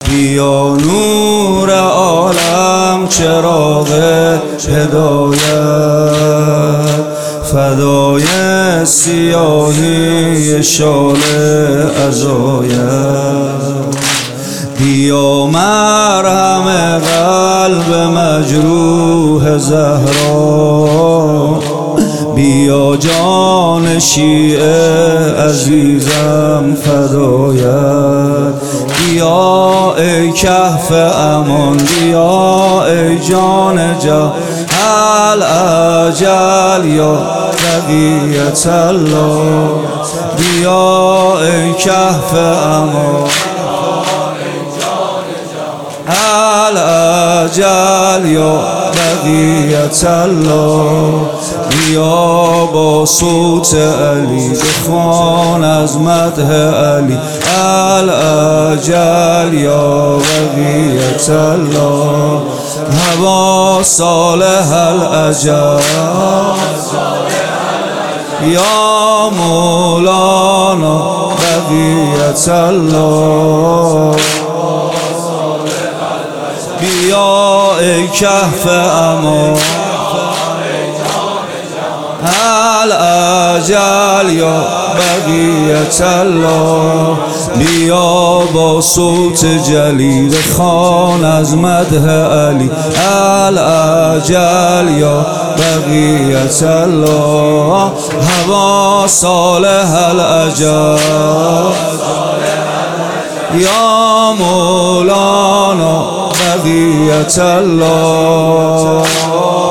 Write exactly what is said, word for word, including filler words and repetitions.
بیا نور عالم چراغ هدایت، فدای سیاهی شال عزایت. بیا مرهم قلب مجروح زهرا، بیا جان شیعه عزیزم فدایت. بیا ای کهف امان، بیا ای جان جهان الاجل یا بقیت الله. بیا ای کهف امان الاجل یا بقیت الله. بیا با صوت علی بخوان از مدح علی الاجل یا بقیت الله. هوا صالح الاجل یا مولانا بقیت الله. بیا ای کهف امان الاجل یا بقیت الله. بیا با صوت جلیل خوان از مدح علی الاجل یا بقیت الله. هوا صالح الاجل یا مولانا بقیت الله.